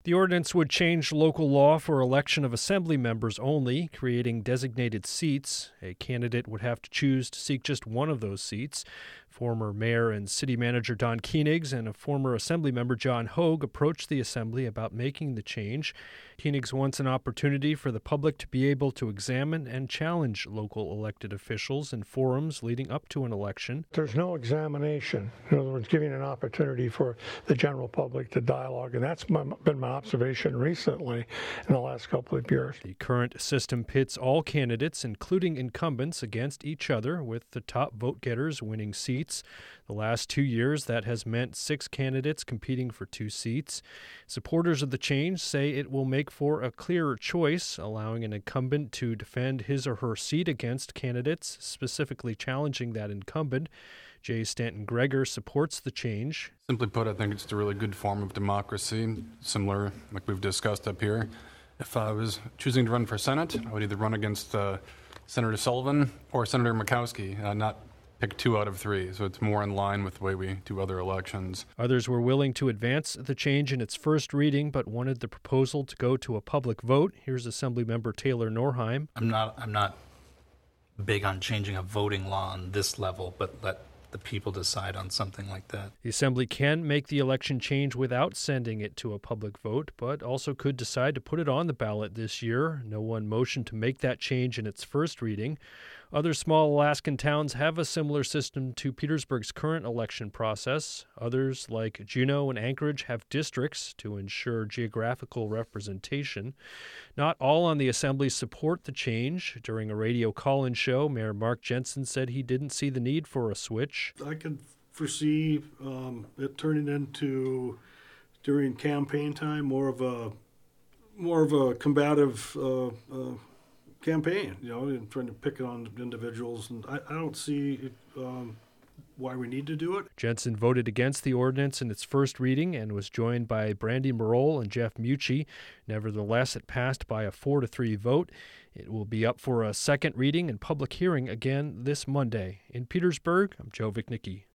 The ordinance would change local law for election of assembly members only, creating designated seats. A candidate would have to choose to seek just one of those seats. Former Mayor and City Manager Don Koenigs and a former Assembly member John Hogue approached the Assembly about making the change. Koenigs wants an opportunity for the public to be able to examine and challenge local elected officials in forums leading up to an election. There's no examination. In other words, giving an opportunity for the general public to dialogue, and that's been my observation recently in the last couple of years. The current system pits all candidates, including incumbents, against each other, with the top vote-getters winning seats. The last 2 years, that has meant 6 candidates competing for 2 seats. Supporters of the change say it will make for a clearer choice, allowing an incumbent to defend his or her seat against candidates specifically challenging that incumbent. Jay Stanton Gregor supports the change. Simply put, I think it's a really good form of democracy, similar, like we've discussed up here. If I was choosing to run for Senate, I would either run against Senator Sullivan or Senator Murkowski, not pick 2 out of 3, so it's more in line with the way we do other elections. Others were willing to advance the change in its first reading, but wanted the proposal to go to a public vote. Here's Assemblymember Taylor Norheim. I'm not big on changing a voting law on this level, but let the people decide on something like that. The Assembly can make the election change without sending it to a public vote, but also could decide to put it on the ballot this year. No one motioned to make that change in its first reading. Other small Alaskan towns have a similar system to Petersburg's current election process. Others, like Juneau and Anchorage, have districts to ensure geographical representation. Not all on the Assembly support the change. During a radio call-in show, Mayor Mark Jensen said he didn't see the need for a switch. I could foresee it turning into, during campaign time, more of a combative campaign, and trying to pick on individuals, and I don't see why we need to do it. Jensen voted against the ordinance in its first reading and was joined by Brandy Merole and Jeff Mucci. Nevertheless, it passed by a 4-3 vote. It will be up for a second reading and public hearing again this Monday. In Petersburg, I'm Joe Vichnicki.